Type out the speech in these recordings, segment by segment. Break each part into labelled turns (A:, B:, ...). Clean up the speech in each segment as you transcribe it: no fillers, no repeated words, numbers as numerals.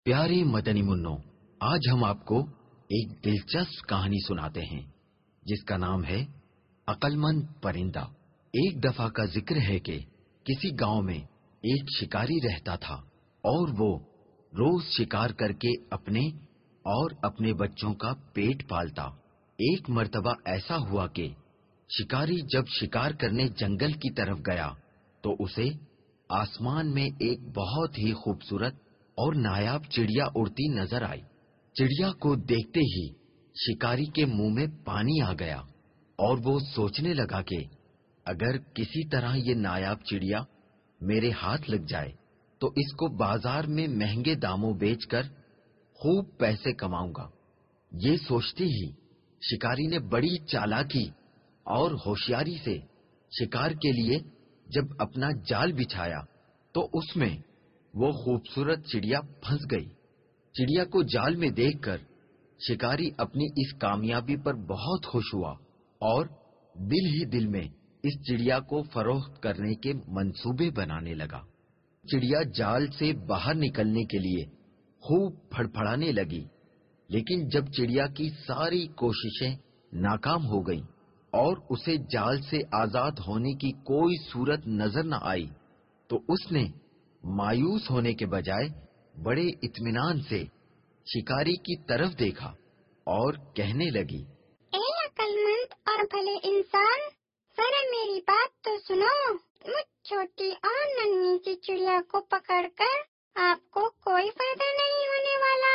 A: پیارے مدنی منوں، آج ہم آپ کو ایک دلچسپ کہانی سناتے ہیں جس کا نام ہے عقل مند پرندہ۔ ایک دفعہ کا ذکر ہے کہ کسی گاؤں میں ایک شکاری رہتا تھا اور وہ روز شکار کر کے اپنے اور اپنے بچوں کا پیٹ پالتا۔ ایک مرتبہ ایسا ہوا کہ شکاری جب شکار کرنے جنگل کی طرف گیا تو اسے آسمان میں ایک بہت ہی خوبصورت اور نایاب چڑیا اڑتی نظر آئی۔ چڑیا کو دیکھتے ہی شکاری کے منہ میں پانی آ گیا اور وہ سوچنے لگا کہ اگر کسی طرح یہ نایاب چڑیا میرے ہاتھ لگ جائے تو اس کو بازار میں مہنگے داموں بیچ کر خوب پیسے کماؤں گا۔ یہ سوچتے ہی شکاری نے بڑی چالاکی اور ہوشیاری سے شکار کے لیے جب اپنا جال بچھایا تو اس میں وہ خوبصورت چڑیا پھنس گئی۔ چڑیا کو جال میں دیکھ کر شکاری اپنی اس کامیابی پر بہت خوش ہوا اور دل ہی دل میں اس چڑیا کو فروخت کرنے کے منصوبے بنانے لگا۔ چڑیا جال سے باہر نکلنے کے لیے خوب پھڑپھڑانے لگی، لیکن جب چڑیا کی ساری کوششیں ناکام ہو گئیں اور اسے جال سے آزاد ہونے کی کوئی صورت نظر نہ آئی تو اس نے مایوس ہونے کے بجائے بڑے اطمینان سے شکاری کی طرف دیکھا اور کہنے لگی،
B: اے عقل مند اور بھلے انسان، ذرا میری بات تو سنو۔ مجھ چھوٹی اور ننھی سی چڑیا کو پکڑ کر آپ کو کوئی فائدہ نہیں ہونے والا،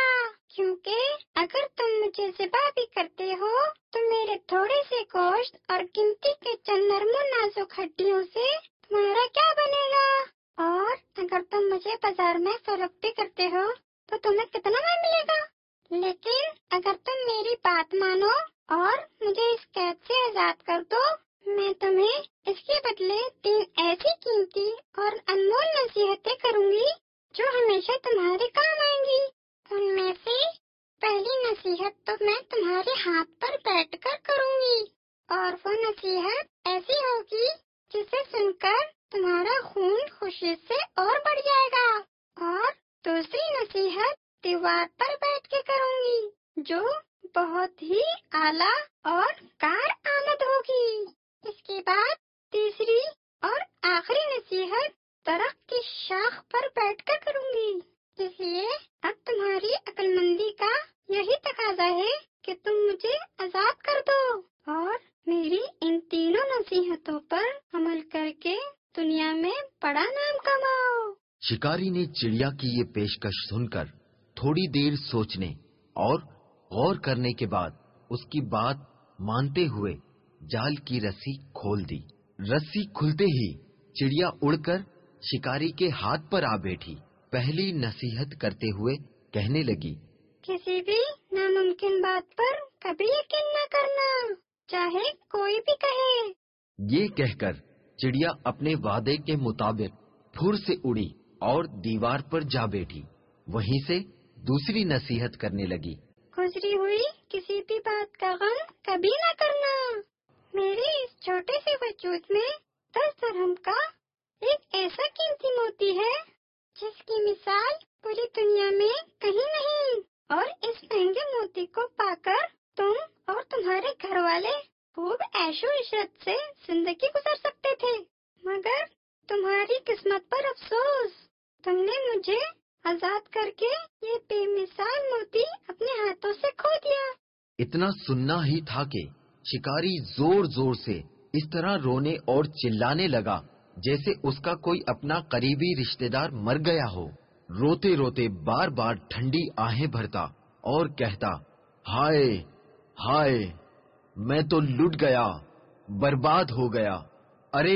B: کیونکہ اگر تم مجھے ذبح بھی کرتے ہو تو میرے تھوڑے سے گوشت اور قیمتی کے چند نرم و نازک ہڈیوں سے تمہارا کیا بنے گا؟ اور اگر تم مجھے بازار میں فروخت بھی کرتے ہو تو تمہیں کتنا ملے گا؟ لیکن اگر تم میری بات مانو اور مجھے اس قید سے آزاد کر دو، میں تمہیں اس کے بدلے 3 ایسی قیمتی اور انمول نصیحتیں کروں گی جو ہمیشہ تمہارے کام آئیں گی۔ ان میں سے پہلی نصیحت تو میں تمہارے ہاتھ پر بیٹھ کر کروں گی، اور وہ نصیحت ایسی ہوگی جسے سن کر تمہارا خون خوشی سے اور بڑھ جائے گا۔ اور دوسری نصیحت دیوار پر بیٹھ کے کروں گی جو بہت ہی اعلیٰ اور کارآمد ہوگی۔ اس کے بعد تیسری اور آخری نصیحت درخت کی شاخ پر بیٹھ کر کروں گی۔ اس لیے اب تمہاری عقل مندی کا یہی تقاضا ہے کہ تم مجھے آزاد کر دو اور میری ان تینوں نصیحتوں پر عمل کر کے دنیا میں بڑا نام کماؤ۔
A: شکاری نے چڑیا کی یہ پیشکش سن کر تھوڑی دیر سوچنے اور غور کرنے کے بعد اس کی بات مانتے ہوئے جال کی رسی کھول دی۔ رسی کھلتے ہی چڑیا اڑ کر شکاری کے ہاتھ پر آ بیٹھی۔ پہلی نصیحت کرتے ہوئے کہنے لگی،
B: کسی بھی ناممکن بات پر کبھی یقین نہ کرنا، چاہے کوئی بھی کہے۔
A: یہ کہہ کر چڑیا اپنے وعدے کے مطابق پھر سے اڑی اور دیوار پر جا بیٹھی۔ وہیں سے دوسری نصیحت کرنے لگی،
B: گزری ہوئی کسی بھی بات کا غم کبھی نہ کرنا۔ میرے اس چھوٹے سے وجود میں 10 درہم کا ایک ایسا قیمتی موتی ہے جس کی مثال پوری دنیا میں کہیں نہیں، اور اس مہنگے موتی کو پا کر تم اور تمہارے گھر والے خوب عیش و عشرت سے زندگی گزار سکتے تھے، مگر تمہاری قسمت پر افسوس، تم نے مجھے آزاد کر کے یہ بے مثال موتی اپنے ہاتھوں سے کھو دیا۔
A: اتنا سننا ہی تھا کہ شکاری زور زور سے اس طرح رونے اور چلانے لگا جیسے اس کا کوئی اپنا قریبی رشتہ دار مر گیا ہو۔ روتے روتے بار بار ٹھنڈی آہیں بھرتا اور کہتا، ہائے ہائے، میں تو لٹ گیا، برباد ہو گیا۔ ارے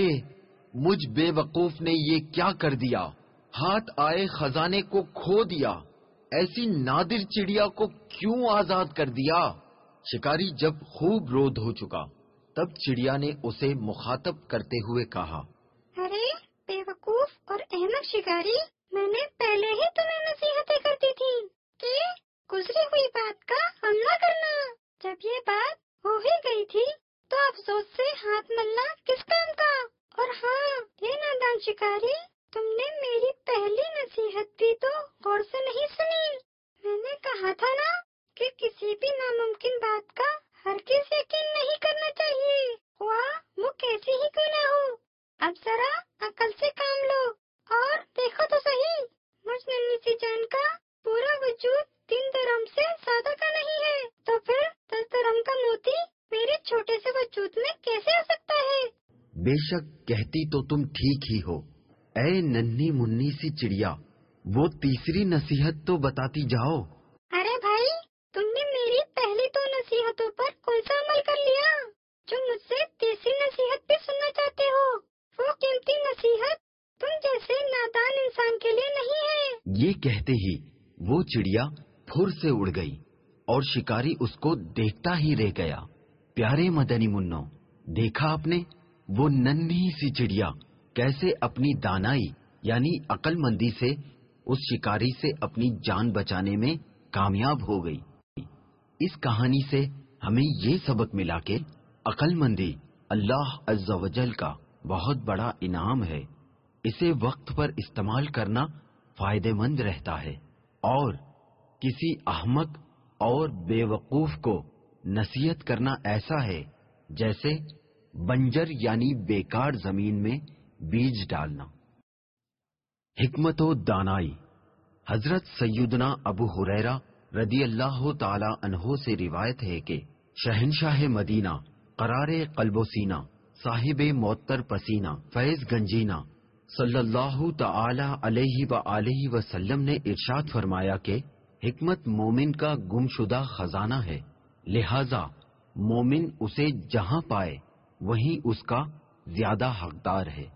A: مجھ بے وقوف نے یہ کیا کر دیا، ہاتھ آئے خزانے کو کھو دیا، ایسی نادر چڑیا کو کیوں آزاد کر دیا؟ شکاری جب خوب رو دھو چکا تب چڑیا نے اسے مخاطب کرتے ہوئے کہا،
B: ارے بے وقوف اور احمق شکاری، میں نے پہلے ہی تمہیں نصیحتیں کرتی تھی کہ گزری ہوئی بات کا غم نہ کرنا۔ جب یہ بات ہو ہی گئی تھی تو افسوس سے ہاتھ ملنا کس کام کا؟ اور ہاں، یہ نادان شکاری، تم نے میری پہلی نصیحت بھی تو غور سے نہیں سنی۔ کہا تھا نا کہ کسی بھی ناممکن بات کا ہرگز یقین نہیں کرنا چاہیے، خواہ وہ کیسی ہی کیوں نہ ہو۔ اب ذرا عقل سے کام لو اور دیکھو تو صحیح، مجھ ننھی سی جان کا پورا وجود 3 درہم سے زیادہ کا نہیں ہے، تو پھر 10 درہم کا موتی میرے چھوٹے سے وجود میں کیسے آ سکتا ہے؟
A: بے شک کہتی تو تم ٹھیک ہی ہو، اے ننھی منی سی چڑیا، وہ تیسری نصیحت تو بتاتی جاؤ۔
B: ارے بھائی، تم نے میری پہلی 2 نصیحتوں پر کون سا عمل کر لیا جو مجھ سے تیسری نصیحت بھی سننا چاہتے ہو؟ وہ قیمتی نصیحت تم جیسے نادان انسان کے لیے نہیں ہے۔
A: یہ کہتے ہی وہ چڑیا پھر سے اڑ گئی اور شکاری اس کو دیکھتا ہی رہ گیا۔ پیارے مدنی منو، دیکھا آپ نے وہ ننھی سی چڑیا کیسے اپنی دانائی یعنی عقل مندی سے اس شکاری سے اپنی جان بچانے میں کامیاب ہو گئی۔ اس کہانی سے ہمیں یہ سبق ملا کہ عقل مندی اللہ عز و جل کا بہت بڑا انعام ہے، اسے وقت پر استعمال کرنا فائدہ مند رہتا ہے، اور کسی احمق اور بے وقوف کو نصیحت کرنا ایسا ہے جیسے بنجر یعنی بیکار زمین میں بیج ڈالنا۔ حکمت و دانائی۔ حضرت سیدنا ابو ہریرہ رضی اللہ تعالی عنہ سے روایت ہے کہ شہنشاہ مدینہ قرار قلب و سینہ صاحب معطر پسینہ فیض گنجینہ صلی اللہ تعالی علیہ وآلہ وسلم نے ارشاد فرمایا کہ حکمت مومن کا گمشدہ خزانہ ہے، لہذا مومن اسے جہاں پائے وہیں اس کا زیادہ حقدار ہے۔